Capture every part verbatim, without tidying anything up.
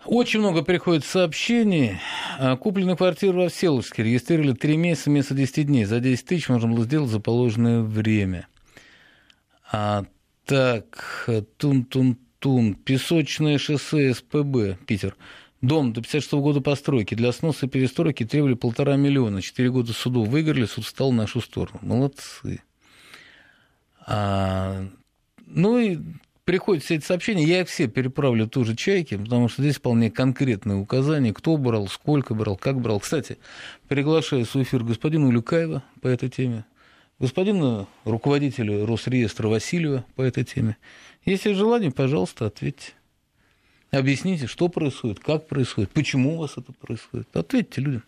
Очень много приходит сообщений. Купленную квартиру во Всеволожске регистрировали три месяца вместо десяти дней. За десять тысяч можно было сделать за положенное время. А, так, тун-тун-тун. Песочное шоссе СПБ, Питер. Дом до пятьдесят шестого года постройки. Для сноса и перестройки требовали полтора миллиона. Четыре года суду выиграли, суд встал в нашу сторону. Молодцы. А, ну и приходят все эти сообщения, я их все переправлю тоже Чайке, потому что здесь вполне конкретные указания, кто брал, сколько брал, как брал. Кстати, приглашаю в свой эфир господина Улюкаева по этой теме, господина руководителя Росреестра Васильева по этой теме. Если желание, пожалуйста, ответьте. Объясните, что происходит, как происходит, почему у вас это происходит. Ответьте людям.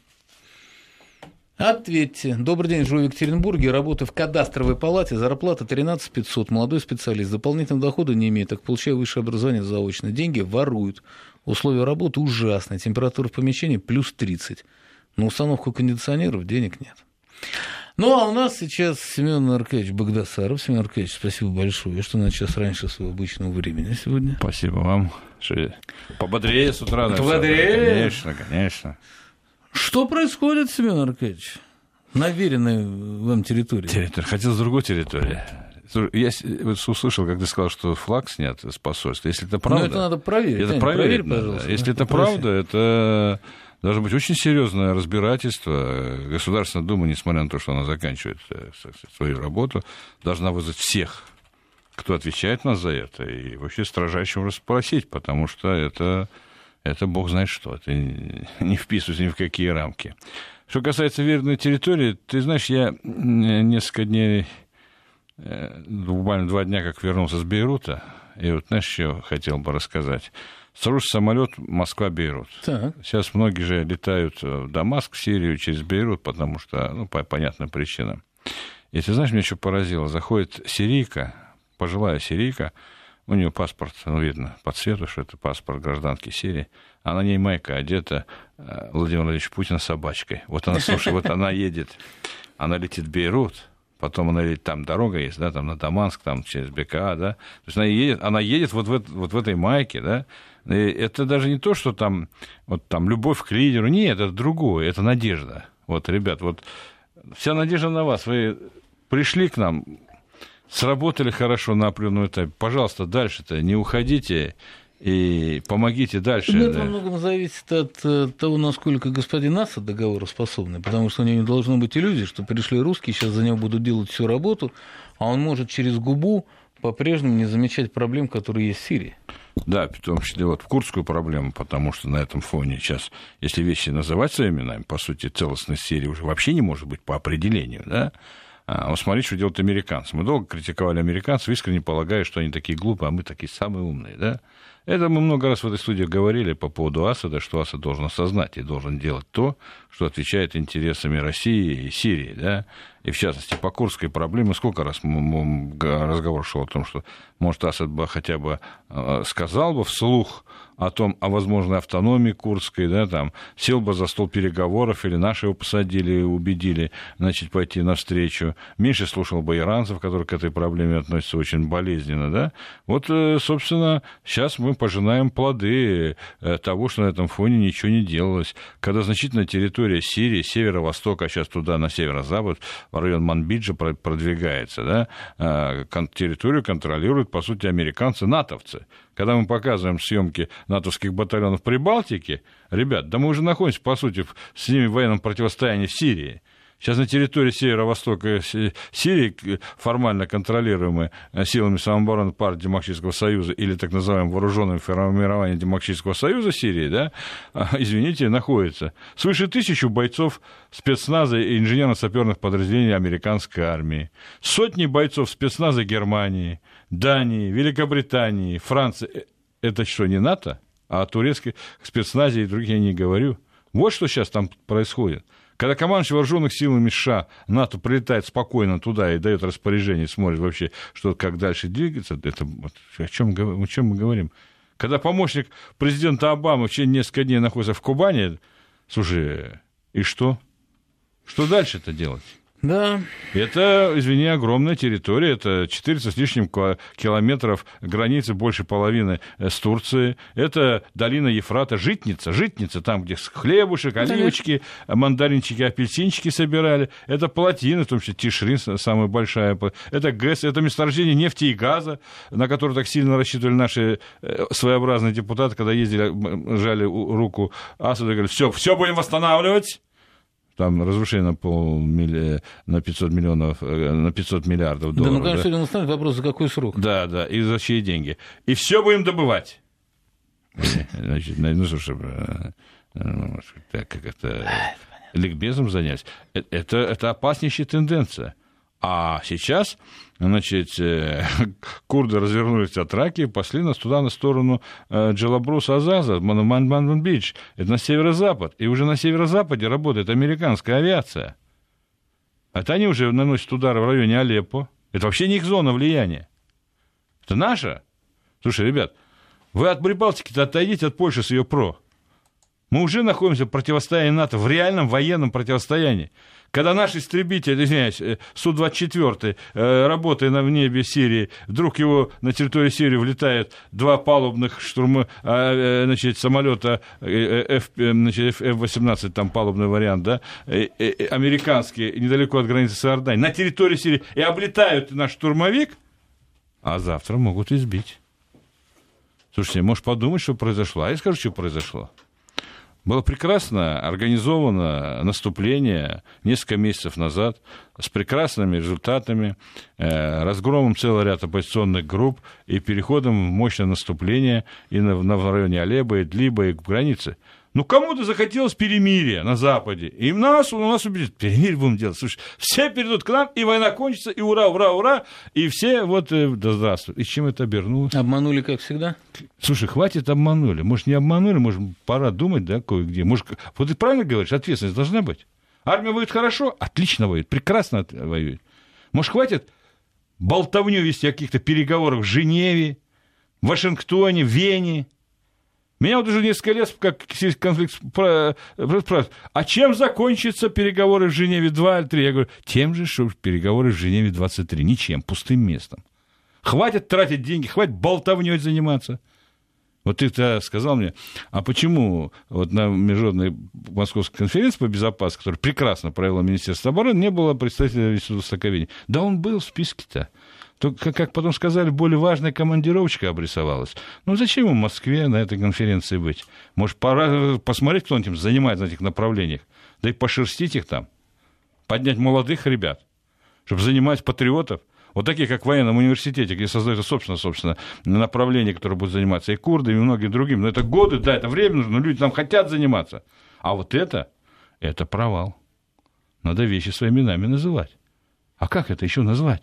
Ответьте. Добрый день, живу в Екатеринбурге, работаю в кадастровой палате, зарплата тринадцать тысяч пятьсот, молодой специалист, дополнительного дохода не имеет, так получаю высшее образование заочно. Деньги воруют, условия работы ужасные, температура в помещении плюс тридцать, на установку кондиционеров денег нет. Ну, а у нас сейчас Семен Аркадьевич Багдасаров. Семен Аркадьевич, спасибо большое, что на час раньше своего обычного времени сегодня. Спасибо вам. Пободрее с утра. Пободрее? Конечно, конечно. Что происходит, Семен Аркадьевич, на веренной вам территории? Территория. Хотел с другой территории. Я услышал, как ты сказал, что флаг снят с посольства. Если это правда... Ну, это надо проверить. Это Тань, проверить, проверь, пожалуйста. Если это правда, это должно быть очень серьезное разбирательство. Государственная Дума, несмотря на то, что она заканчивает свою работу, должна вызвать всех, кто отвечает нас за это, и вообще строжайше расспросить, потому что это... Это бог знает что, это не вписывается ни в какие рамки. Что касается веренной территории, ты знаешь, я несколько дней, буквально два дня, как вернулся с Бейрута, и вот, знаешь, что хотел бы рассказать. Срушился самолет Москва-Бейрут. Так. Сейчас многие же летают в Дамаск, в Сирию через Бейрут, потому что, ну, по понятным причинам. И ты знаешь, меня что поразило, заходит сирийка, пожилая сирийка, у нее паспорт, ну, видно по цвету, что это паспорт гражданки Сирии, а на ней майка одета Владимир Владимирович Путин с собачкой. Вот она, слушай, вот она едет, она летит в Бейрут, потом она летит, там дорога есть, да, там на Дамаск, там через БКА, да, то есть она едет, она едет вот в, вот в этой майке, да, и это даже не то, что там, вот там любовь к лидеру, нет, это другое, это надежда. Вот, ребят, вот вся надежда на вас, вы пришли к нам, сработали хорошо на определенном этапе. Пожалуйста, дальше-то не уходите и помогите дальше. Ну, да. это во многом зависит от того, насколько господин Асад договороспособный, потому что у него не должно быть иллюзий, что пришли русские, сейчас за него будут делать всю работу, а он может через губу по-прежнему не замечать проблем, которые есть в Сирии. Да, в том числе вот в курдскую проблему, потому что на этом фоне сейчас, если вещи называть своими именами, по сути, целостность Сирии уже вообще не может быть по определению, да. А, вот смотрите, что делают американцы. Мы долго критиковали американцев, искренне полагая, что они такие глупые, а мы такие самые умные, да? Это мы много раз в этой студии говорили по поводу Асада, что Асад должен осознать и должен делать то, что отвечает интересами России и Сирии, да? И, в частности, по курдской проблеме сколько раз разговор шел о том, что, может, Асад бы хотя бы сказал бы вслух о том, о возможной автономии курдской, да, там, сел бы за стол переговоров, или наши его посадили, убедили, значит, пойти навстречу, меньше слушал бы иранцев, которые к этой проблеме относятся очень болезненно, да. Вот, собственно, сейчас мы пожинаем плоды того, что на этом фоне ничего не делалось. Когда значительная территория Сирии, северо-востока, а сейчас туда, на северо-запад, в район Манбиджа продвигается, да, территорию контролируют, по сути, американцы, натовцы. Когда мы показываем съемки натовских батальонов в Прибалтике, ребят, да мы уже находимся, по сути, с ними в военном противостоянии в Сирии. Сейчас на территории северо-востока Сирии, формально контролируемой силами самообороны партии Демократического Союза или так называемым вооруженным формированием Демократического Союза Сирии, да, извините, находится свыше тысячи бойцов спецназа и инженерно-саперных подразделений американской армии, сотни бойцов спецназа Германии, Дании, Великобритании, Франции. Это что, не НАТО? А о турецких спецназе и других я не говорю. Вот что сейчас там происходит. Когда командующий вооруженных силами США, НАТО прилетает спокойно туда и дает распоряжение, смотрит вообще, что, как дальше двигаться, это о чем, о чем мы говорим? Когда помощник президента Обамы в течение нескольких дней находится в Кубани, слушай, и что? Что дальше-то делать? Да. Это, извини, огромная территория, это четыреста с лишним километров границы, больше половины с Турцией. Это долина Ефрата, житница, житница, там, где хлебушек, оливочки, мандаринчики, апельсинчики собирали. Это плотина, в том числе Тишрин, самая большая. Это ГЭС, это месторождение нефти и газа, на которое так сильно рассчитывали наши своеобразные депутаты, когда ездили, жали руку Асаду и говорили, все, все будем восстанавливать. Там разрушение на, полмилли... на пятьсот миллионов, на пятьсот миллиардов долларов. Да, ну, конечно, да? Наступит вопрос, за какой срок. Да, да, и за чьи деньги. И все будем добывать. Значит, ну, слушай, так как это ликбезом занять, это, это опаснейшая тенденция. А сейчас, значит, курды развернулись от Раки и пошли нас туда, на сторону Джалабрус-Азаза, Манман-Бич. Это на северо-запад. И уже на северо-западе работает американская авиация. Это они уже наносят удары в районе Алеппо. Это вообще не их зона влияния. Это наша. Слушай, ребят, вы от Прибалтики-то отойдите от Польши с ее ПРО. Мы уже находимся в противостоянии НАТО, в реальном военном противостоянии. Когда наш истребитель, извиняюсь, Су двадцать четыре, работая на в небе Сирии, вдруг его на территории Сирии влетает два палубных штурма, значит, самолета эф восемнадцать, там палубный вариант, да, американские, недалеко от границы с Иорданией, на территории Сирии, и облетают наш штурмовик, а завтра могут избить. Слушайте, можешь подумать, что произошло. А я скажу, что произошло. Было прекрасно организовано наступление несколько месяцев назад с прекрасными результатами, разгромом целого ряда оппозиционных групп и переходом в мощное наступление и на, на в районе Алеппо, Идлиба и к границе. Ну, кому-то захотелось перемирия на Западе. И нас, у нас убедят, перемирие будем делать. Слушай, все перейдут к нам, и война кончится, и ура, ура, ура. И все вот, да здравствуй. И чем это обернулось? Обманули, как всегда? Слушай, хватит обманули. Может, не обманули, может, пора думать, да, кое-где. Может, вот ты правильно говоришь, ответственность должна быть. Армия воюет хорошо, отлично воюет, прекрасно воюет. Может, хватит болтовню вести о каких-то переговорах в Женеве, в Вашингтоне, в Вене. Меня вот уже несколько лет, как конфликт спрашивают, а чем закончатся переговоры в Женеве два или три? Я говорю, тем же, что переговоры в Женеве двадцать три. Ничем, пустым местом. Хватит тратить деньги, хватит болтовней заниматься. Вот ты-то сказал мне, а почему вот на международной московской конференции по безопасности, которую прекрасно провело Министерство обороны, не было представителя Вячеслава Соковени? Да он был в списке-то. Только, как потом сказали, более важная командировочка обрисовалась. Ну, зачем ему в Москве на этой конференции быть? Может, пора посмотреть, кто он этим занимается на этих направлениях, да и пошерстить их там, поднять молодых ребят, чтобы занимать патриотов, вот таких, как в военном университете, где создается собственно, собственно, направление, которое будет заниматься и курдами, и многими другими. Но это годы, да, это время нужно, но люди там хотят заниматься. А вот это, это провал. Надо вещи своими именами называть. А как это еще назвать?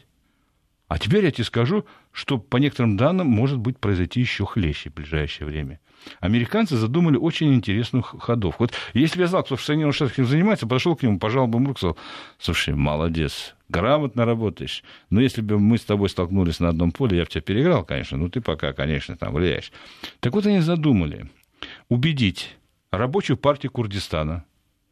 А теперь я тебе скажу, что по некоторым данным может быть произойти еще хлеще в ближайшее время. Американцы задумали очень интересную ходовку. Вот если бы я знал, кто в Соединенных Штатах этим занимается, подошел к нему, пожал бы ему руку, сказал, слушай, молодец, грамотно работаешь. Но если бы мы с тобой столкнулись на одном поле, я бы тебя переиграл, конечно, но ты пока, конечно, там влияешь. Так вот они задумали убедить рабочую партию Курдистана,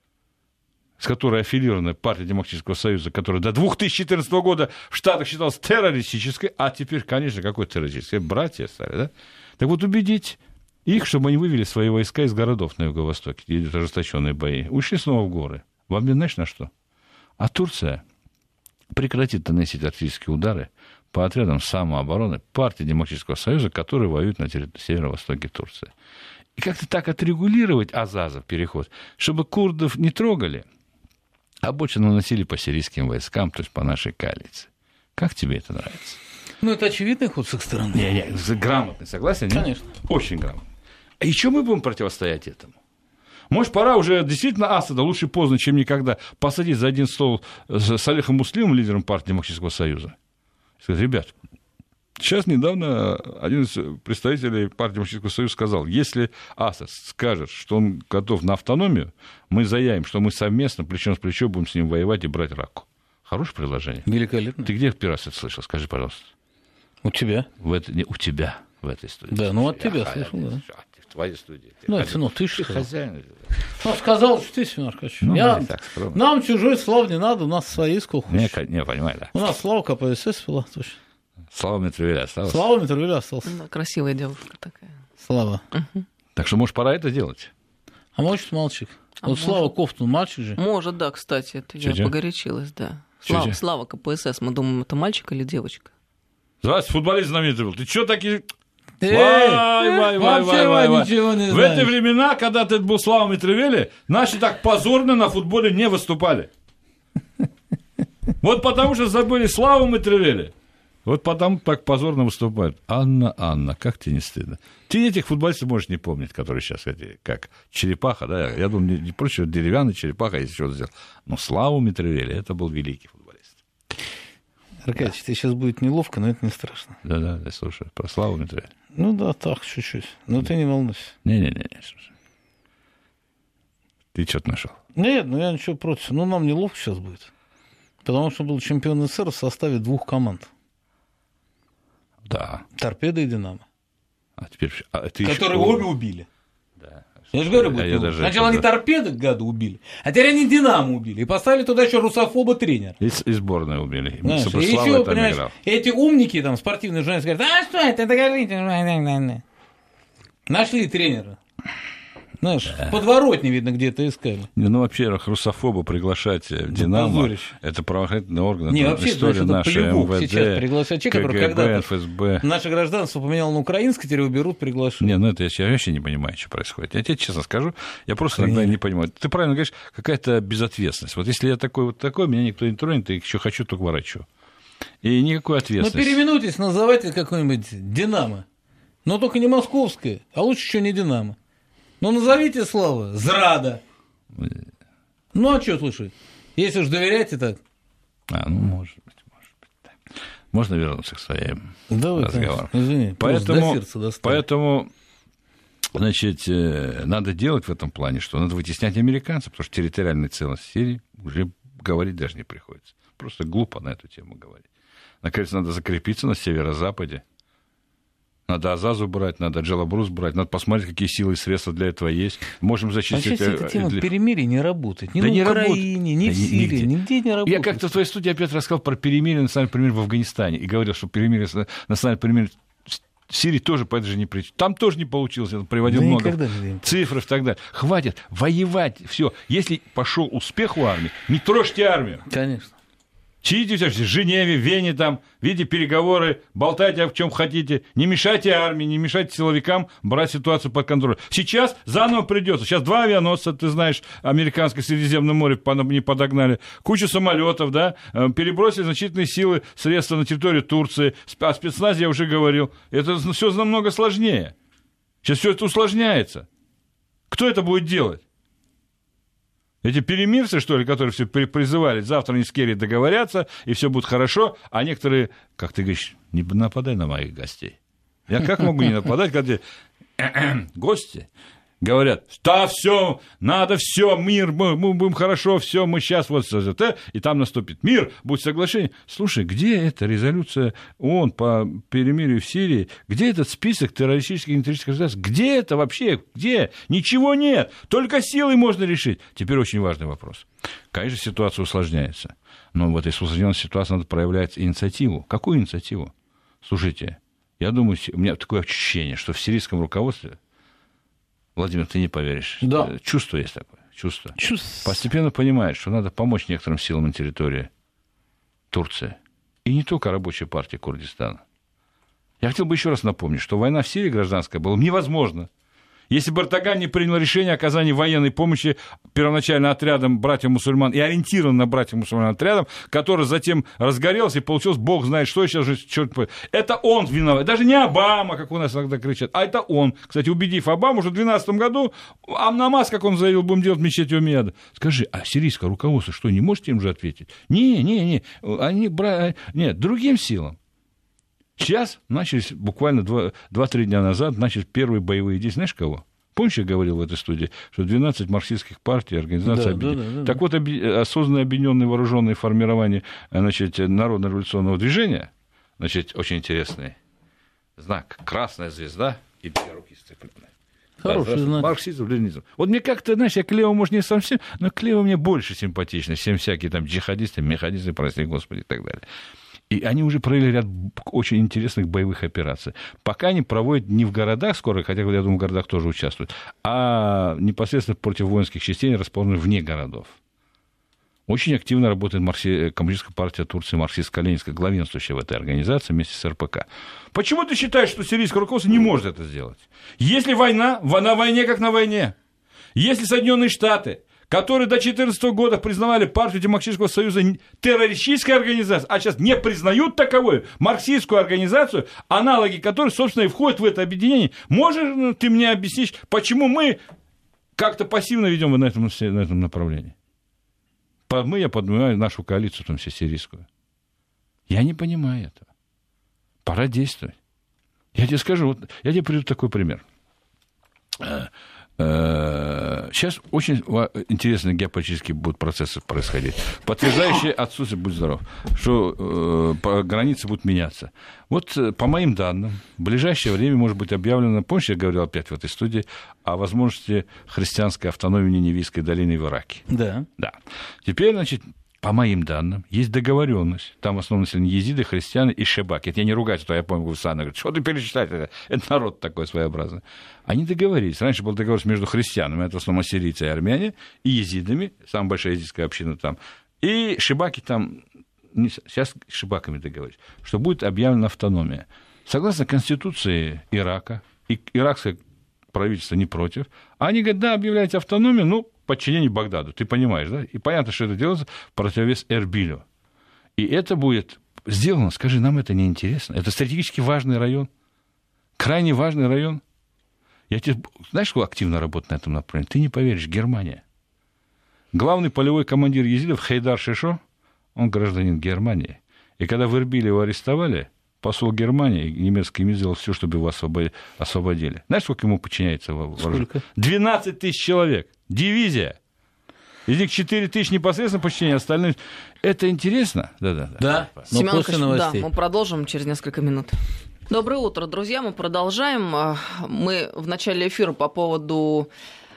с которой аффилирована партия Демократического Союза, которая до две тысячи четырнадцатого года в Штатах считалась террористической, а теперь, конечно, какой террористической? Братья стали, да? Так вот, убедить их, чтобы они вывели свои войска из городов на юго-востоке, где идут ожесточенные бои, ушли снова в горы. В обмен, знаешь, на что? А Турция прекратит наносить артиллерийские удары по отрядам самообороны партии Демократического Союза, которые воюют на территории северо-востоке Турции. И как-то так отрегулировать Азазов переход, чтобы курдов не трогали, а больше наносили по сирийским войскам, то есть по нашей коалиции. Как тебе это нравится? Ну, это очевидный ход с их стороны. Не, не, грамотный, согласен? Нет? Конечно. Очень грамотный. А еще мы будем противостоять этому? Может, пора уже действительно Асада, лучше поздно, чем никогда, посадить за один стол с Олегом Муслимом, лидером партии Демократического Союза. Сказать, ребят, сейчас недавно один из представителей партии Демократического Союза сказал, если Асад скажет, что он готов на автономию, мы заявим, что мы совместно, плечом с плечом, будем с ним воевать и брать Раку. Хорошее предложение? Великолепно. Ты где первый раз это слышал? Скажи, пожалуйста. У тебя. В это, не, у тебя в этой студии. Да, ну от тебя слышал, да. В твоей студии. Ну, это, ну, ты же хозяин. Ну, сказал, что ты, Семен Аркадьевич. Ну, я... так, Нам чужой слав не надо, у нас свои сколько не, не, понимаю, да. У нас Слава КПСС была, точно. Слава Митревеля осталась. Слава Митревеля остался. Да, красивая девушка такая. Слава. Угу. Так что, может, пора это делать? А может, мальчик. А вот может... Слава Кофтун мальчик же. Может, да, кстати, это Чё-чё? я погорячилась, да. Слава, Чё-чё? Слава КПСС, мы думаем, это мальчик или девочка? Здравствуйте, футболист знаменитый был. Ты что такие... Эй, Вай, вай, вай, вообще вай, вай, вай. ничего не В знаешь. эти времена, когда ты был Слава Митревели, наши так позорно на футболе не выступали. Вот потому что забыли Славу Митревели. Вот потому так позорно выступают. Анна, Анна, как тебе не стыдно? Ты этих футболистов можешь не помнить, которые сейчас, как Черепаха, да? Я думаю, не проще, деревянный Черепаха, если что-то сделал. Но Славу Митревели, это был великий футболист. Аркадьевич, тебе сейчас будет неловко, но это не страшно. Да-да, я слушаю. Про Славу Митревели. Ну да, так, чуть-чуть. Но ты не волнуйся. Не-не-не, слушай. Ты что-то нашел? Нет, ну я ничего против. Ну, нам неловко сейчас будет. Потому что был чемпион СССР в составе двух команд. Да. Торпеда и Динамо. А теперь... А, ты Которые еще... обе убили. Да. Я же говорю, А я даже сначала это, они да. торпеды, гады, убили, а теперь они Динамо убили. И поставили туда еще русофоба тренера. И, и сборную убили. Знаешь, Чтобы и Слава еще, там понимаешь, играл. эти умники, там, спортивные журналисты говорят, а что это, докажите. Нашли тренера. Знаешь, в подворотне, видно, где-то искали. Не, ну, вообще, русофоба приглашать в «Динамо» позорище. это правоохранительный орган, Не, это вообще, история значит, это наша, по-любому МВД, сейчас приглашать человека, который КГБ, когда-то эф эс бэ. наше гражданство поменял на украинское, теперь его берут, приглашают. Не, ну это я, я вообще не понимаю, что происходит. Я тебе честно скажу, я просто иногда не понимаю. Ты правильно говоришь, какая-то безответственность. Вот если я такой вот такой, меня никто не тронет, и еще хочу, только ворочу. И никакой Ну, ответственности. переименуйтесь, называйте какое-нибудь «Динамо». Но только не московское, а лучше еще не «Динамо». Ну, назовите, Слава, «Зрада». Ну, а что слушай? Если уж доверяете так. А, ну, может быть, может быть. Да. Можно вернуться к своим Давай, разговорам. конечно. Извини, Поэтому, до сердца достал. поэтому, значит, надо делать в этом плане, что надо вытеснять американцев, потому что территориальная целостность Сирии уже говорить даже не приходится. Просто глупо на эту тему говорить. Наконец, надо закрепиться на северо-западе. Надо Азазу брать, надо Джалабрус брать, надо посмотреть, какие силы и средства для этого есть. Можем А зачистить... сейчас эта тема для... перемирия не работает. Ни да на не Украине, работает. ни Да в Сирии, нигде. нигде не работает. Я как-то в твоей студии опять рассказал про перемирие, национальное перемирие в Афганистане, и говорил, что перемирие, национальное перемирие в Сирии тоже по этой же не причине. Там тоже не получилось, я приводил да много цифр и так далее. Хватит воевать, все. Если пошел успех у армии, не трожьте армию. Конечно. Сидите в Женеве, в Вене, там, видите переговоры, болтайте о чем хотите, не мешайте армии, не мешайте силовикам брать ситуацию под контроль. Сейчас заново придется. Сейчас два авианосца, ты знаешь, американское Средиземное море не подогнали, кучу самолетов, да, перебросили значительные силы, средства на территорию Турции. О спецназе я уже говорил. Это все намного сложнее. Сейчас все это усложняется. Кто это будет делать? Эти перемирцы, что ли, которые все призывали, завтра они с Керри договорятся, и все будет хорошо, а некоторые, как ты говоришь, не нападай на моих гостей. Я как могу не нападать, когда гости говорят, да, все, надо все, мир, мы, мы будем хорошо, все, мы сейчас вот, и там наступит мир, будет соглашение. Слушай, где эта резолюция ООН по перемирию в Сирии, где этот список террористических и террористических государств, где это вообще, где? Ничего нет, только силой можно решить. Теперь очень важный вопрос. Конечно, ситуация усложняется, но в этой усложненной ситуации надо проявлять инициативу. Какую инициативу? Слушайте, я думаю, у меня такое ощущение, что в сирийском руководстве, Владимир, ты не поверишь. Да. Чувство есть такое. Чувство. Чувство. Постепенно понимает, что надо помочь некоторым силам на территории Турции. И не только рабочей партии Курдистана. Я хотел бы еще раз напомнить, что война в Сирии гражданская была невозможна. Если бы Эрдоган не принял решение о оказании военной помощи первоначально отрядам братьев-мусульман и ориентирован на братьев-мусульман отрядам, который затем разгорелся и получилось, бог знает что, сейчас же, черт побери. Это он виноват. Даже не Обама, как у нас иногда кричат, а это он. Кстати, убедив Обаму, уже в две тысячи двенадцатом году, а намаз, как он заявил, будем делать в мечети Умияда. Скажи, а сирийское руководство что, не можете им же ответить? Не, не, не, они, бра... нет, другим силам. Сейчас начались, буквально два-три дня назад, начались первые боевые действия. Знаешь кого? Помнишь, я говорил в этой студии, что двенадцать марксистских партий, организаций, да, объедин... да, да, да, так вот, оби... осознанные объединенные вооруженные формирования, значит, народно-революционного движения, значит, очень интересный знак, красная звезда и две руки сцеплены. Хороший да, знак. Марксизм, ленинизм. Вот мне как-то, знаешь, я к левому, может, не совсем, но к левому мне больше симпатично, чем всякие там джихадисты, механисты, прости господи, и так далее. И они уже провели ряд очень интересных боевых операций. Пока они проводят не в городах скоро, хотя, я думаю, в городах тоже участвуют, а непосредственно против воинских частей, расположенных вне городов. Очень активно работает маркси... Коммунистическая партия Турции, марксистско-ленинская, главенствующая в этой организации вместе с эр пэ ка. Почему ты считаешь, что сирийское руководство не может это сделать? Если война, на войне как на войне. Если Соединенные Штаты, которые до две тысячи четырнадцатого года признавали партию Демократического союза террористической организацией, а сейчас не признают таковой марксистскую организацию, аналоги которой, собственно, и входят в это объединение, можешь ты мне объяснить, почему мы как-то пассивно ведем на этом, на этом направлении? Мы, я поднимаю нашу коалицию, в том числе сирийскую. Я не понимаю этого. Пора действовать. Я тебе скажу, вот, я тебе приведу такой пример. Сейчас очень интересные геополитические будут процессы происходить, подтверждающие отсутствие, будь здоров, что э, границы будут меняться. Вот по моим данным, в ближайшее время может быть объявлено, помнишь, я говорил опять в этой студии, о возможности христианской автономии Ниневийской долины в Ираке. Да. Да. Теперь, значит, по моим данным, есть договоренность. Там в основном население езиды, христиане и шебаки. Это я не ругаюсь, а то я помню, Гусана говорит, что ты перечитать это? Это народ такой своеобразный. Они договорились. Раньше был договор между христианами, это в основном ассирийцы и армяне, и езидами, самая большая езидская община там, и шебаки там, сейчас с шебаками договорились, что будет объявлена автономия. Согласно Конституции Ирака, и иракское правительство не против, они говорят, да, объявляйте автономию, ну, подчинение Багдаду, ты понимаешь, да? И понятно, что это делается в противовес Эрбилю. И это будет сделано, скажи, нам это не интересно? Это стратегически важный район, крайне важный район. Я тебе, знаешь, кто активно работает на этом направлении? Ты не поверишь, Германия. Главный полевой командир езидов Хейдар Шишо, он гражданин Германии. И когда в Эрбиле его арестовали, посол Германии, немецкий МИД, сделал все, чтобы его освободили. Знаешь, сколько ему подчиняется вооружение? двенадцать тысяч человек. Дивизия. Из них четыре тысячи непосредственно подчинения, остальные... Это интересно? Да-да. Да, но Семен после новостей. Да, мы продолжим через несколько минут. Доброе утро, друзья. Мы продолжаем. Мы в начале эфира по поводу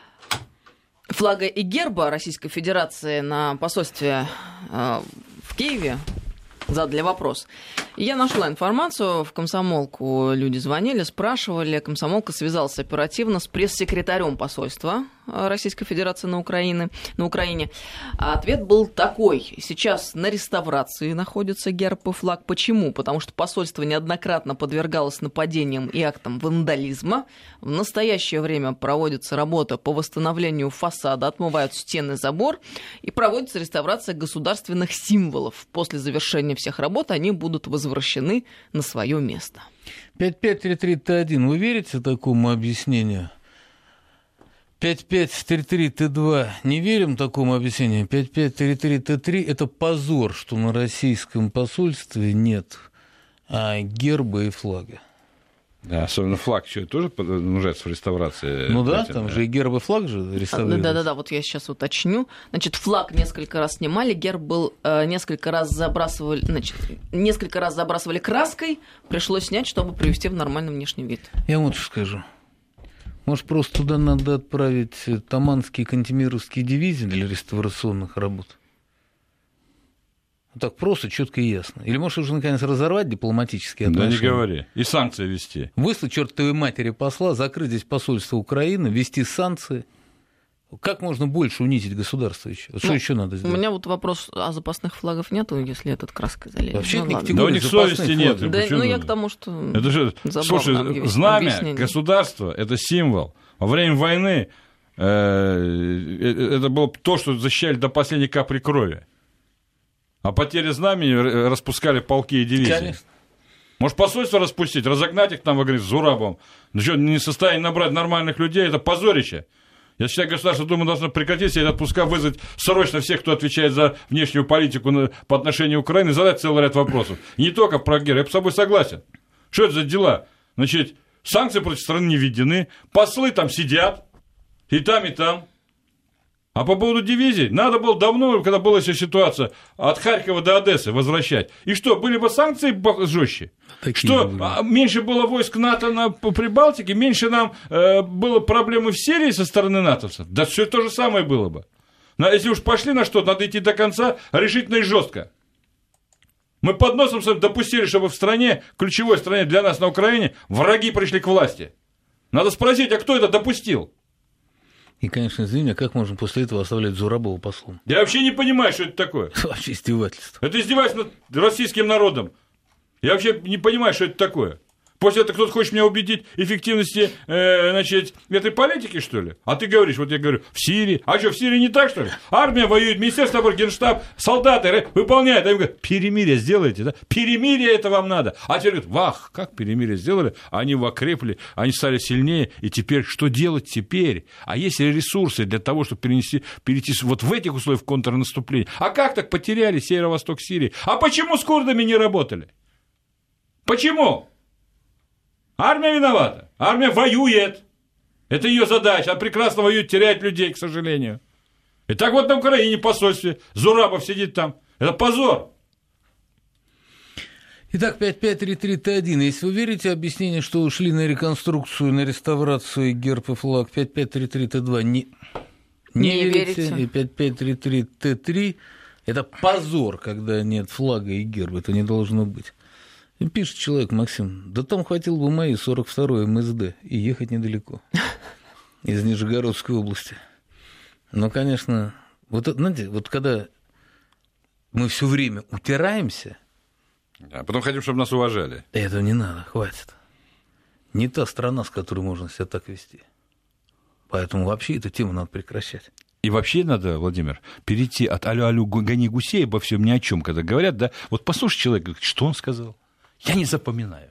флага и герба Российской Федерации на посольстве в Киеве задали вопрос. И я нашла информацию в «Комсомолку». Люди звонили, спрашивали. «Комсомолка» связалась оперативно с пресс-секретарем посольства Российской Федерации на Украине. На Украине. А ответ был такой. Сейчас на реставрации находится герб и флаг. Почему? Потому что посольство неоднократно подвергалось нападениям и актам вандализма. В настоящее время проводится работа по восстановлению фасада, отмывают стены, забор, и проводится реставрация государственных символов. После завершения всех работ они будут возвращены на свое место. пять пять три три Т один. Вы верите такому объяснению? пять пять три три Т два. Не верим такому объяснению. пять пять три три Т три. Это позор, что на российском посольстве нет а, герба и флага. Да, особенно флаг что, тоже нуждается в реставрации. Ну да, этим, там да. же и герб и флаг же реставрируются. Да-да-да, вот я сейчас уточню. Значит, флаг несколько раз снимали, герб был э, несколько раз забрасывали, значит, несколько раз забрасывали краской, пришлось снять, чтобы привести в нормальный внешний вид. Я вот что скажу. Может, просто туда надо отправить таманские, кантемировские дивизии для реставрационных работ? Так просто, четко и ясно. Или, может, уже наконец разорвать дипломатические отношения? Да не говори. И санкции ввести. Выслать чертовой матери посла, закрыть здесь посольство Украины, ввести санкции. Как можно больше унизить государство еще? Что ну, еще надо сделать? У меня вот вопрос, а запасных флагов нету, если этот краской залезет? Вообще ну, это да у них совести нет. Да, ну я к тому, что... Это же, слушай, знамя объяснение. Государства – это символ. Во время войны э, это было то, что защищали до последней капли крови. А потери знамени распускали полки и дивизии. Конечно. Может, посольство распустить, разогнать их там, вы говорите, с Зурабом. Ну что, не в состоянии набрать нормальных людей, это позорище. Я считаю, государство, думаю, должно прекратить этот отпуска, вызвать срочно всех, кто отвечает за внешнюю политику по отношению к Украине, задать целый ряд вопросов. И не только про герб, я с собой согласен. Что это за дела? Значит, санкции против страны не введены, послы там сидят, и там, и там. А по поводу дивизий, надо было давно, когда была еще ситуация, от Харькова до Одессы возвращать. И что, были бы санкции жестче? Такие что, были. Меньше было войск НАТО на Прибалтике, меньше нам э, было проблемы в Сирии со стороны натовцев? Да все то же самое было бы. Но если уж пошли на что-то, надо идти до конца решительно и жестко. Мы под носом допустили, чтобы в стране, ключевой стране для нас на Украине, враги пришли к власти. Надо спросить, а кто это допустил? И, конечно, извини, а как можно после этого оставлять Зурабова послом? Я вообще не понимаю, что это такое. Это вообще издевательство. Это издевательство над российским народом. Я вообще не понимаю, что это такое. После этого кто-то хочет меня убедить в эффективности э, значит, этой политики, что ли? А ты говоришь, вот я говорю, в Сирии. А что, в Сирии не так, что ли? Армия воюет, Министерство обороны, Генштаб, солдаты выполняют. А им говорят, перемирие сделайте, да? Перемирие это вам надо. А теперь говорят, вах, как перемирие сделали? Они окрепли, они стали сильнее. И теперь что делать теперь? А есть ли ресурсы для того, чтобы перенести, перейти вот в этих условиях в контрнаступление? А как так потеряли северо-восток Сирии? А почему с курдами не работали? Почему? Армия виновата. Армия воюет. Это ее задача. Она прекрасно воюет, теряет людей, к сожалению. И так вот на Украине посольстве Зурабов сидит там. Это позор. Итак, пять пять три три Т один. Если вы верите объяснению, что ушли на реконструкцию, на реставрацию герб и флаг, пять пять три три Т два не, не, не верите. верите. И пять пять три три Т три – это позор, когда нет флага и герба. Это не должно быть. И пишет человек, Максим, да там хватило бы моей сорок второй эм эс дэ и ехать недалеко, из Нижегородской области. Но, конечно, вот, знаете, вот когда мы все время упираемся... А потом хотим, чтобы нас уважали. Этого не надо, хватит. Не та страна, с которой можно себя так вести. Поэтому вообще эту тему надо прекращать. И вообще надо, Владимир, перейти от алю-алю, гони гусей обо всем ни о чем, когда говорят, да, вот послушай человека, что он сказал. Я не запоминаю.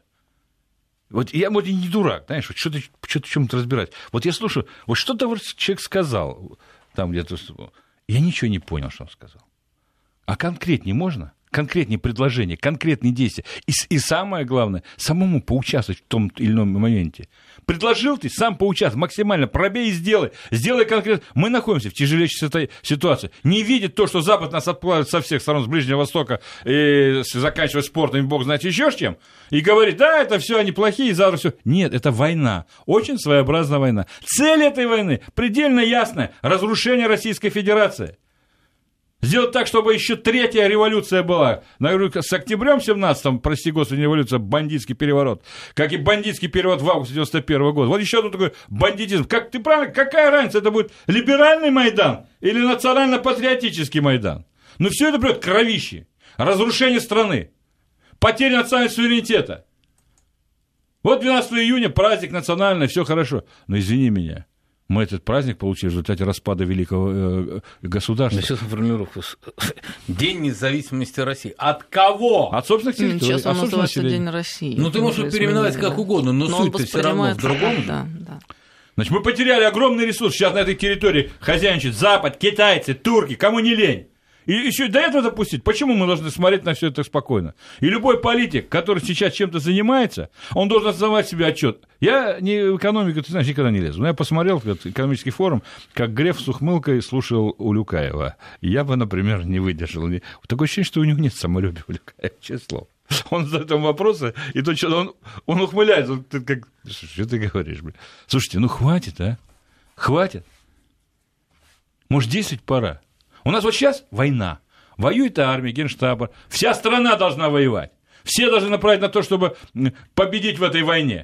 Вот я, вот, не дурак, знаешь, вот что-то, что-то в чем-то разбирать. Вот я слушаю, вот что-то вот человек сказал, там где-то, я ничего не понял, что он сказал. А конкретнее можно? Конкретнее предложения, конкретные действия. И, и самое главное, самому поучаствовать в том или ином моменте. Предложил ты, сам поучаствуй, максимально пробей и сделай. Сделай конкретно. Мы находимся в тяжелейшей ситуации. Не видит то, что Запад нас отплавит со всех сторон, с Ближнего Востока, и заканчивая спортом, и бог знает еще с чем, и говорит, да, это все они плохие, завтра все. Нет, это война. Очень своеобразная война. Цель этой войны предельно ясная. Разрушение Российской Федерации. Сделать так, чтобы еще третья революция была. С октябрем семнадцатого, прости господи, революция, бандитский переворот. Как и бандитский переворот в августе девяносто первого года. Вот еще один такой бандитизм. Как, ты правильно, какая разница, это будет либеральный Майдан или национально-патриотический Майдан? Но все это придет к кровище. Разрушение страны. Потеря национального суверенитета. Вот двенадцатого июня праздник национальный, все хорошо. Но извини меня. Мы этот праздник получили в результате распада великого государства. Сейчас формулировку. День независимости России. От кого? От собственных территорий. Сейчас он называется День России. Ну, ты можешь переименовать как угодно, но, но суть-то все равно в другом. Да, да. Значит, мы потеряли огромный ресурс. Сейчас на этой территории хозяйничают Запад, китайцы, турки, кому не лень. И еще до этого допустить. Почему мы должны смотреть на все это спокойно? И любой политик, который сейчас чем-то занимается, он должен отдавать себе отчет. Я не в экономику, ты знаешь, никогда не лезу. Но я посмотрел этот экономический форум, как Греф с ухмылкой слушал Улюкаева. Я бы, например, не выдержал. Такое ощущение, что у него нет самолюбия Улюкаева, честное слово. Он задает ему вопросы, и то, что он, он ухмыляется. Он, ты как, что ты говоришь, блин? Слушайте, ну хватит, а? Хватит. Может, действовать пора. У нас вот сейчас война. Воюет армия, Генштаба. Вся страна должна воевать. Все должны направить на то, чтобы победить в этой войне.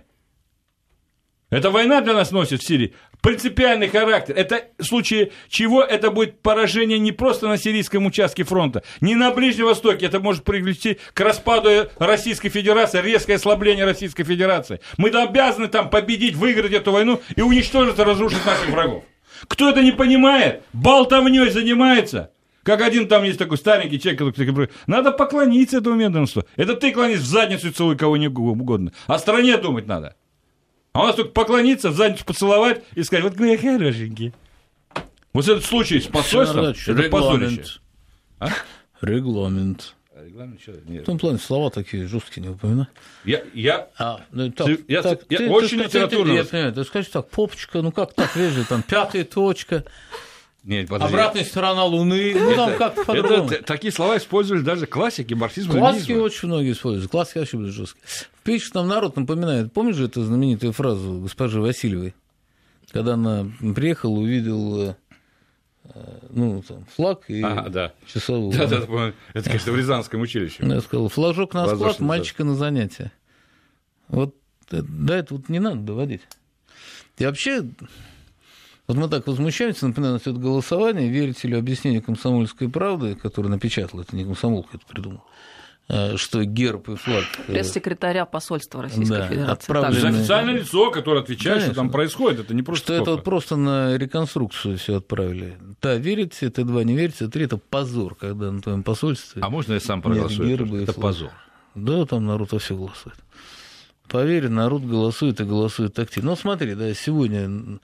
Эта война для нас носит в Сирии принципиальный характер. Это в случае чего это будет поражение не просто на сирийском участке фронта, не на Ближнем Востоке. Это может привести к распаду Российской Федерации, резкое ослабление Российской Федерации. Мы обязаны там победить, выиграть эту войну и уничтожить и разрушить наших врагов. Кто это не понимает, болтовней занимается, как один там есть такой старенький человек, который говорит, надо поклониться этому ведомству. Это ты клонись в задницу и целуй кого не угодно. О стране думать надо. А у нас только поклониться, в задницу поцеловать и сказать, вот вы хорошенький. Вот этот случай с посольством, это позорище. А? Регламент. Регламент что? Нет. В том плане слова такие жесткие не упоминай. Я, я, а, ну, так, я, так, я ты, очень ты, литературно. Я понимаю, ты скажешь так, попочка, ну как так, режет, там пятая точка. Нет, подожди. Обратная сторона Луны. Ну, там как-то по-другому. Это, такие слова использовали даже классики марксизма. Классики очень многие используют. Классики вообще были жесткие. Пишет нам народ, напоминает. Помнишь же эту знаменитую фразу госпожи Васильевой? Когда она приехала, увидела ну, там, флаг и ага, да. часовую. Да, да, да, это, конечно, в Рязанском училище. Я сказал, флажок на склад, Воздушный, мальчика на занятия. Вот до этого вот не надо доводить. И вообще, вот мы так возмущаемся, например, на все это голосование, верите ли объяснению «Комсомольской правды», которое напечатал, это не комсомолка это придумал, что герб и флаг... Пресс-секретаря посольства Российской да, Федерации. отправлены... Это официальное лицо, которое отвечает, Конечно, что там происходит, это не просто что это вот просто на реконструкцию все отправили. Да, верите, Т два не верите, Т три это позор, когда на твоем посольстве... А можно я сам проголосую? Это позор. Да, там народ во все голосует. Поверь, народ голосует и голосует активно. Ну, смотри, да, сегодня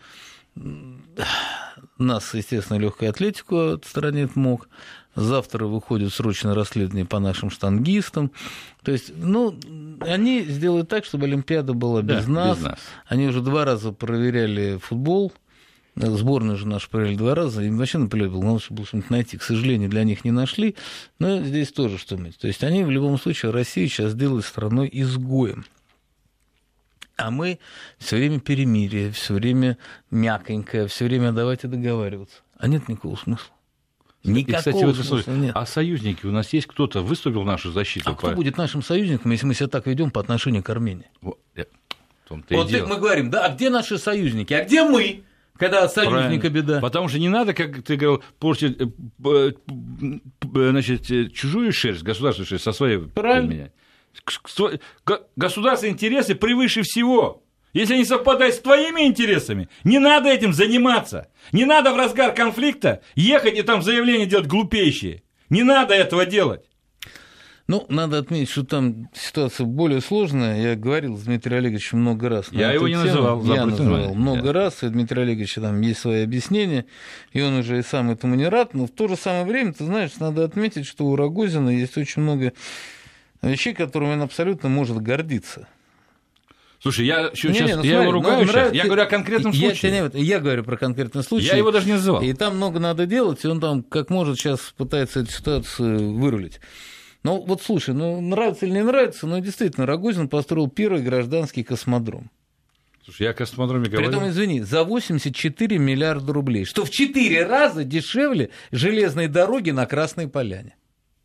нас, естественно, легкую атлетику отстранит МОК. Завтра выходит срочное расследование по нашим штангистам. То есть, ну, они сделают так, чтобы Олимпиада была без, да, нас. без нас. Они уже два раза проверяли футбол. Сборную же нашу проверяли два раза. Им вообще наплевать было, надо было что-нибудь найти. К сожалению, для них не нашли. Но здесь тоже что-нибудь. То есть, они в любом случае Россию сейчас делают страной изгоем. А мы все время перемирие, все время мяконькое, все время давайте договариваться. А нет никакого смысла. Никакого и, кстати, смысла нет. А союзники, у нас есть кто-то выступил в нашу защиту? А по... кто будет нашим союзником, если мы себя так ведем по отношению к Армении? Вот, вот так мы говорим, да, а где наши союзники? А где мы? Когда от союзника беда. Потому что не надо, как ты говорил, портить, значит, чужую шерсть, государственную шерсть со своей поменять. Государственные интересы превыше всего. Если они совпадают с твоими интересами, не надо этим заниматься. Не надо в разгар конфликта ехать и там заявления делать глупейшие. Не надо этого делать. Ну, надо отметить, что там ситуация более сложная. Я говорил с Дмитрием Олеговичем много раз. Я его не тему. называл. Я называл много да. раз. И Дмитрий Олегович там есть свои объяснения. И он уже и сам этому не рад. Но в то же самое время, ты знаешь, надо отметить, что у Рогозина есть очень много вещей, которыми он абсолютно может гордиться. Слушай, я, не, сейчас, не, ну, я смотри, его ругаю сейчас, нравится... я говорю о конкретном я, случае. Я, я говорю про конкретный случай. Я его даже не называл. И там много надо делать, и он там как может сейчас пытается эту ситуацию вырулить. Ну вот слушай, ну нравится или не нравится, но действительно Рогозин построил первый гражданский космодром. Слушай, я о космодроме говорю. Притом, извини, за восемьдесят четыре миллиарда рублей, что в четыре раза дешевле железной дороги на Красной Поляне.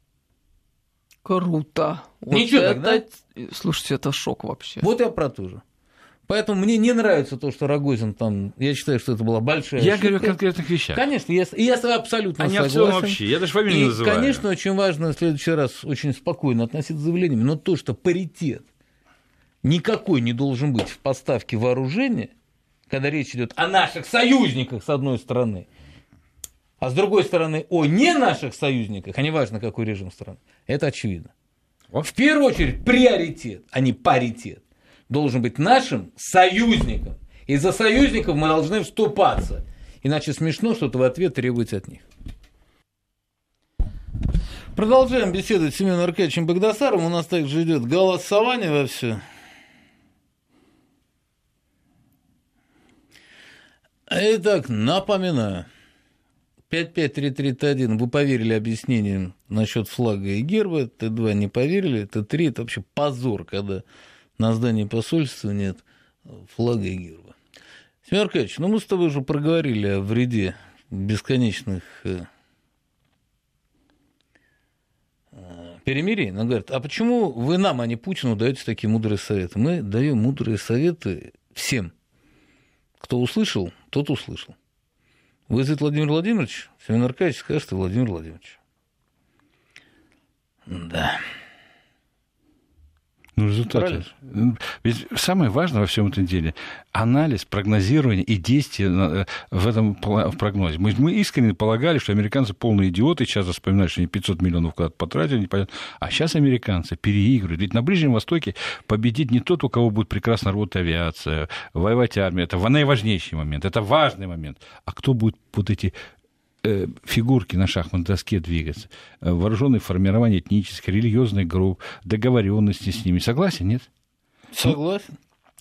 Круто. Ничего вот так, да? Слушайте, это шок вообще. Вот я про то же. Поэтому мне не нравится то, что Рогозин там... Я считаю, что это была большая Я ошибка. говорю о конкретных вещах. Конечно, я, я с тобой абсолютно а согласен. А не в целом вообще. Я даже фамилию и, не называю. Конечно, очень важно в следующий раз очень спокойно относиться к заявлениям, но то, что паритет никакой не должен быть в поставке вооружения, когда речь идет о наших союзниках, с одной стороны, а с другой стороны, о не наших союзниках, а не важно, какой режим страны, это очевидно. Вот. В первую очередь, приоритет, а не паритет, должен быть нашим союзником. И за союзников мы должны вступаться. Иначе смешно что-то в ответ требовать от них. Продолжаем беседовать с Семеном Аркадьевичем Багдасаровым. У нас также идет голосование во все. Итак, напоминаю. пять пять три три один. Вы поверили объяснениям насчет флага и герба. Т два не поверили. Т три это вообще позор, когда на здании посольства нет флага и герба. Семен Аркадьевич, ну мы с тобой уже проговорили о вреде бесконечных перемирий. Но говорят, а почему вы нам, а не Путину, даете такие мудрые советы? Мы даем мудрые советы всем. Кто услышал, тот услышал. Вызовет Владимир Владимирович, Семен Аркадьевич скажет, Владимир Владимирович. Да. Ну, результаты. Ведь самое важное во всем этом деле – анализ, прогнозирование и действие в этом в прогнозе. Мы, мы искренне полагали, что американцы полные идиоты, сейчас вспоминают, что они пятьсот миллионов куда-то потратили, а сейчас американцы переигрывают. Ведь на Ближнем Востоке победит не тот, у кого будет прекрасно работать авиация, воевать армия. Это наиважнейший момент, это важный момент. А кто будет вот эти фигурки на шахматной доске двигаться, вооруженные формирования этнических, религиозных групп, договоренности с ними. Согласен, нет? Согласен.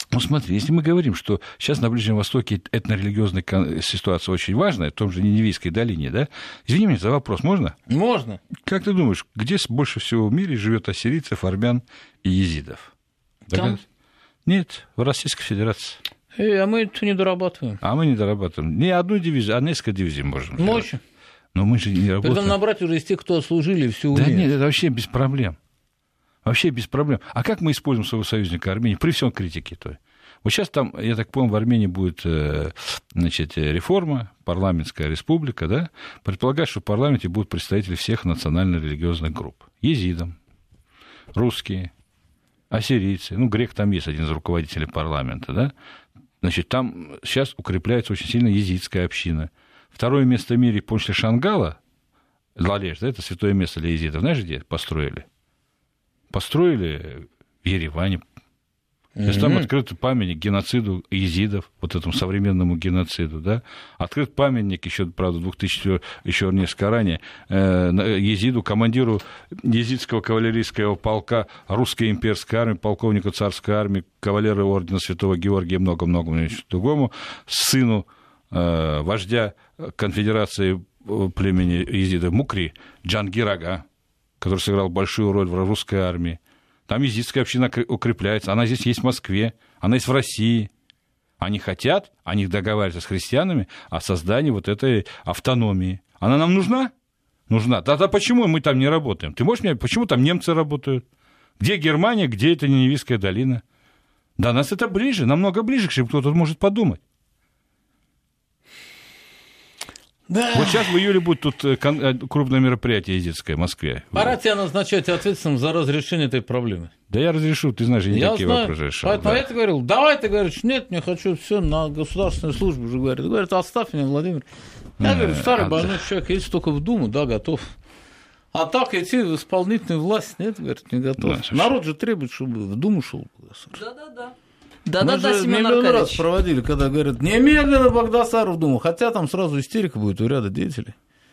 Ну, смотри, если мы говорим, что сейчас на Ближнем Востоке этнорелигиозная ситуация очень важная, в том же Ниневийской долине, да? Извини меня за вопрос, можно? Можно. Как ты думаешь, где больше всего в мире живет ассирийцев, армян и езидов? Там? Нет, в Российской Федерации. Эй, а мы это не дорабатываем. А мы не дорабатываем. Не одну дивизию, а несколько дивизий можем. Мощь. Но мы же не работаем. Притом набрать уже из тех, кто отслужили, все Да умеют. нет, это вообще без проблем. Вообще без проблем. А как мы используем своего союзника Армении при всем критике той? Вот сейчас там, я так понял, в Армении будет, значит, реформа, парламентская республика, да? Предполагаю, что в парламенте будут представители всех национально-религиозных групп. Езидам, русские, ассирийцы, ну, грек там есть, один из руководителей парламента, да? Значит, там сейчас укрепляется очень сильно езидская община. Второе место в мире после Шангала, Лалеш, да, это святое место для езидов, знаешь, где построили? Построили в Ереване. То есть там открыт памятник геноциду езидов, вот этому современному геноциду, да. Открыт памятник еще, правда, двухтысячного, еще несколько ранее, э, езиду, командиру езидского кавалерийского полка русской имперской армии, полковнику царской армии, кавалера ордена Святого Георгия, много-много другому, сыну э, вождя конфедерации племени езидов Мукри, Джангир Ага, который сыграл большую роль в русской армии. Там езидская община укрепляется. Она здесь есть в Москве, она есть в России. Они хотят, они договариваются с христианами о создании вот этой автономии. Она нам нужна? Нужна. Тогда почему мы там не работаем? Ты можешь мне, почему там немцы работают? Где Германия, где эта Ниневийская долина? До нас это ближе, намного ближе, чем кто-то может подумать. Да. Вот сейчас в июле будет тут крупное мероприятие езидское в Москве. Пора тебя назначать ответственным за разрешение этой проблемы. Да я разрешу, ты знаешь, я не я такие знаю. вопросы решал. Поэтому да. я тебе говорил, давай, ты говоришь, нет, не хочу, все на государственную службу уже говорит. Говорит, оставь меня, Владимир. Я говорю, старый больной человек, если только в Думу, да, готов. А так идти в исполнительную власть, нет, говорит, не готов. Да, народ же требует, чтобы в Думу шел. Да-да-да. Да-да-да, Семен Аркадьевич. Мы же раз проводили, когда говорят, немедленно Багдасару в Думу. Хотя там сразу истерика будет у ряда деятелей.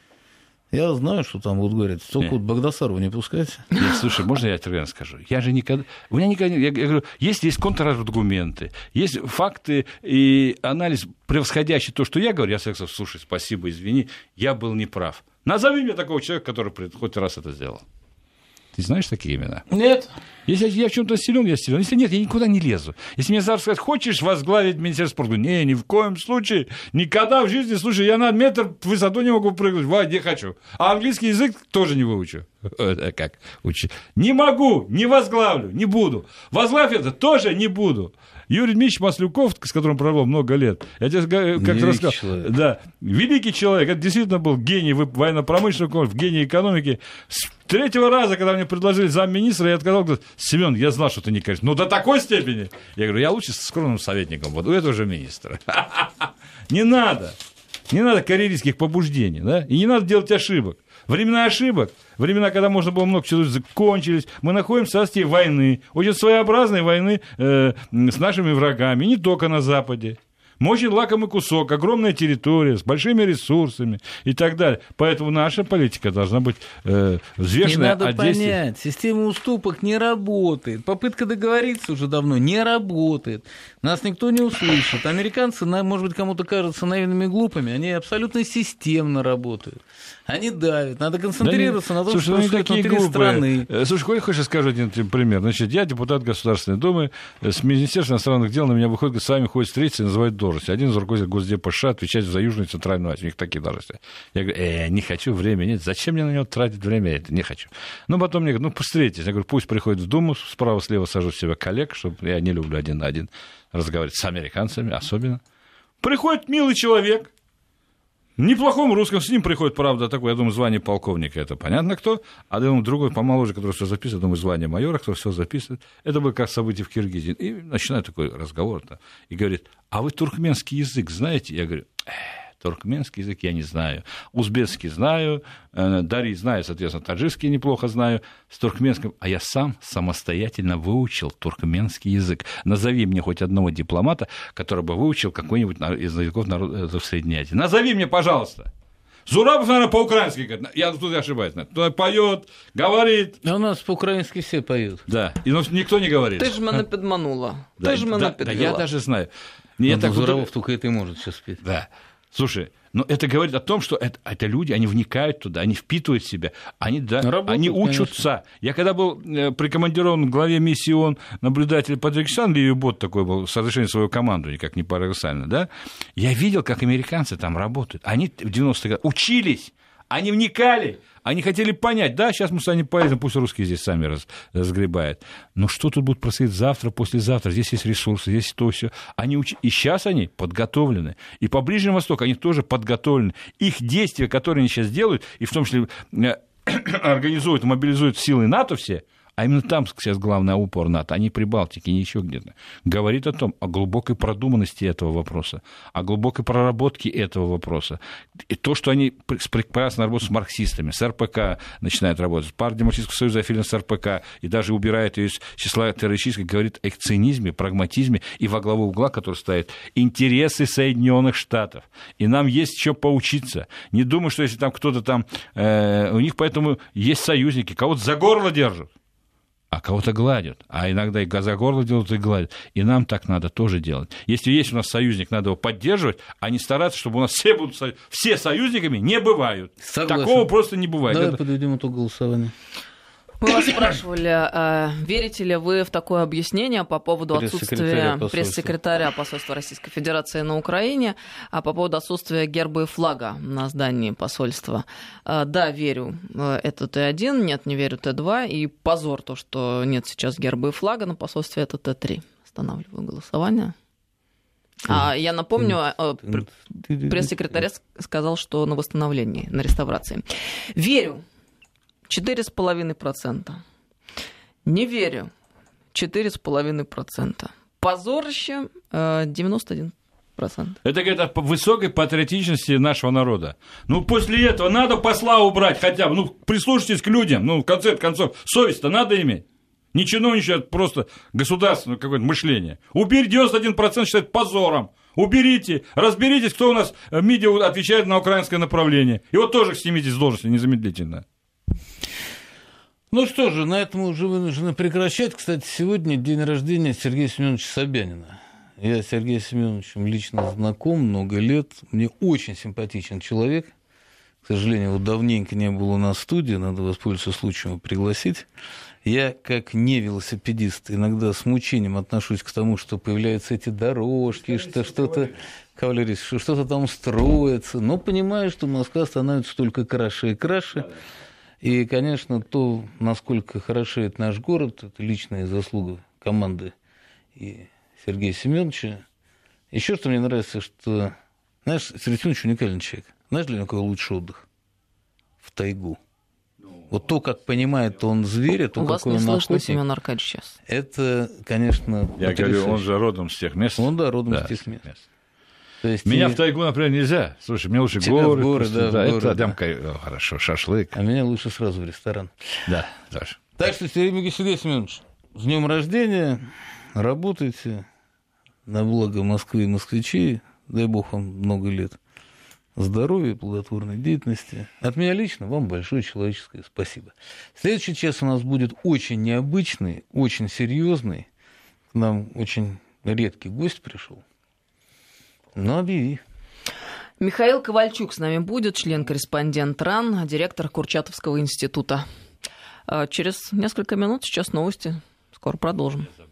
Я знаю, что там будут говорить, только вот Багдасарова не пускайте. Нет, слушай, можно я откровенно скажу? Я же никогда... У меня никогда... Я говорю, есть, есть контраргументы, есть факты и анализ, превосходящий то, что я говорю. Я сказал, слушай, спасибо, извини, я был неправ. Назови мне такого человека, который хоть раз это сделал. Ты знаешь такие имена? Нет. Если я в чем-то силен, я силен. Если нет, я никуда не лезу. Если мне завтра сказать, хочешь возглавить Министерство спорта? Не, ни в коем случае. Никогда в жизни. Слушай, я на метр в высоту не могу прыгнуть. Ва, не хочу. А английский язык тоже не выучу. Как учу? Не могу, не возглавлю, не буду. Возглавь это тоже не буду. Юрий Дмитриевич Маслюков, с которым провел много лет, я тебе как-то рассказал. Человек. Да, великий человек, это действительно был гений военно-промышленного, гений экономики. С третьего раза, когда мне предложили замминистра, я отказал, говорю, Семен, я знал, что ты не кажешь. Ну, до такой степени. Я говорю, я лучше с скромным советником, вот у этого же министра. Не надо, не надо карьеристских побуждений, да, и не надо делать ошибок. Времена ошибок, времена, когда можно было много чего, закончились. Мы находимся в состоянии войны, очень своеобразной войны э, с нашими врагами, не только на Западе. Мы очень лакомый кусок, огромная территория, с большими ресурсами и так далее. Поэтому наша политика должна быть э, взвешенная. Не надо понять, система уступок не работает. Попытка договориться уже давно не работает. Нас никто не услышит. Американцы, может быть, кому-то кажутся наивными и глупыми, они абсолютно системно работают. Они давят. Надо концентрироваться да, на том, слушай, что происходит внутри глупые. Страны. Слушай, хочешь скажу один пример? Значит, я депутат Государственной Думы, с Министерства иностранных дел на меня выходит, с вами ходит встретиться и называют должность. Один из руководителей Госдепа США отвечает за Южную и Центральную Азию. У них такие должности. Я говорю, э, не хочу, времени нет. Зачем мне на него тратить время? Это не хочу. Ну, потом мне говорят, ну, встретитесь. Я говорю, пусть приходит в Думу, справа-слева сажу себе коллег, чтобы я не люблю один на один разговаривать с американцами, особенно. Приходит милый человек, неплохом русском, с ним приходит, правда, такое, я думаю, звание полковника, это понятно кто, а я думаю, другой помоложе, который все записывает, думаю, звание майора, кто все записывает. Это было как событие в Киргизии. И начинает такой разговор, и говорит, а вы туркменский язык знаете? Я говорю, э, туркменский язык я не знаю. Узбекский знаю, э, дарий знаю, соответственно, таджикский неплохо знаю, с туркменским, а я сам самостоятельно выучил туркменский язык. Назови мне хоть одного дипломата, который бы выучил какой-нибудь из языков народов Средней Азии. Назови мне, пожалуйста. Зурабов, наверное, по-украински говорит. Я тут ошибаюсь. Поет, говорит. А у нас по-украински все поют. Да, и ну, никто не говорит. Ты ж мене підманула. Да, Ты ж мене да, підвела. да, я даже знаю. Я ну, так Зурабов вот... только это и может сейчас спеть. Да. Слушай, но это говорит о том, что это, это люди, они вникают туда, они впитывают в себя, они, да, Работают, они учатся. Конечно. Я когда был прикомандирован к главе миссии ООН наблюдатель по Таджикистану, Ливи Бот такой был, совершенно свою команду, никак не парадоксально, да, я видел, как американцы там работают. Они в девяностых годах учились, они вникали, они хотели понять, да, сейчас мы с вами поедем, пусть русские здесь сами раз, разгребают. Но что тут будет происходить завтра, послезавтра? Здесь есть ресурсы, здесь то, все. Они уч... И сейчас они подготовлены. И по Ближнему Востоку они тоже подготовлены. Их действия, которые они сейчас делают, и в том числе организуют, мобилизуют силы НАТО все, а именно там сейчас главный упор НАТО, а не при Балтике, не еще где-то, говорит о том, о глубокой продуманности этого вопроса, о глубокой проработке этого вопроса. И то, что они прекрасно работают с марксистами, с эр пэ ка начинают работать, партия Демократического союза аффилирована с эр пэ ка, и даже убирает ее из числа террористических, говорит о их цинизме, прагматизме, и во главу угла, который ставит интересы Соединенных Штатов. И нам есть что поучиться. Не думаю, что если там кто-то там, э, у них поэтому есть союзники, кого-то за горло держат, а кого-то гладят, а иногда и за горло делают, и гладят. И нам так надо тоже делать. Если есть у нас союзник, надо его поддерживать, а не стараться, чтобы у нас все будут со... все союзниками, не бывают. Согласен. Такого просто не бывает. Давай Это... подведем итог голосования. Мы вас спрашивали, верите ли вы в такое объяснение по поводу отсутствия пресс-секретаря посольства Российской Федерации на Украине, а по поводу отсутствия герба и флага на здании посольства. Да, верю, это Т один, нет, не верю, Т два, и позор то, что нет сейчас герба и флага на посольстве, это Т три. Останавливаю голосование. А я напомню, пресс-секретарь сказал, что на восстановлении, на реставрации. Верю. четыре с половиной процента. Не верю. четыре с половиной процента. Позорище девяносто один процент. Это говорит о высокой патриотичности нашего народа. Ну, после этого надо посла убрать хотя бы. Ну, прислушайтесь к людям. Ну, в конце концов, совесть-то надо иметь. Не чиновничье, а просто государственное какое-то мышление. Убери, девяносто один процент считает позором. Уберите, разберитесь, кто у нас в МИДе отвечает на украинское направление. И вот тоже снимите с должности незамедлительно. Ну что же, на этом мы уже вынуждены прекращать. Кстати, сегодня день рождения Сергея Семеновича Собянина. Я с Сергеем Семеновичем лично знаком много лет. Мне очень симпатичен человек. К сожалению, вот давненько не было у нас в студии, надо воспользоваться случаем пригласить. Я, как не велосипедист, иногда с мучением отношусь к тому, что появляются эти дорожки, что что-то, кавалерист, что что-то там строится, но понимаю, что Москва становится только краше и краше. И, конечно, то, насколько хорошеет наш город, это личная заслуга команды и Сергея Семеновича. Еще что мне нравится, что, знаешь, Сергей Семенович уникальный человек. Знаешь, для него какой лучший отдых? В тайгу. Вот то, как понимает он зверя, то, у вас какой не он слышно, охотник, Семен Аркадьевич, сейчас. Это, конечно, я потрясающе. Говорю, он же родом с тех мест. Он, да, родом да, с тех мест. мест. То есть меня и... в тайгу, например, нельзя. Слушай, мне лучше горы. горы, да, да, горы, это да. Там, хорошо, шашлык. А меня лучше сразу в ресторан. Да, тоже. Так что, Сергей Семенович, с днем рождения, работайте на благо Москвы и москвичей, дай бог вам много лет здоровья, плодотворной деятельности. От меня лично вам большое человеческое спасибо. Следующий час у нас будет очень необычный, очень серьезный. К нам очень редкий гость пришел. Ну, объяви. Михаил Ковальчук с нами будет, член-корреспондент РАН, директор Курчатовского института. Через несколько минут сейчас новости. Скоро продолжим.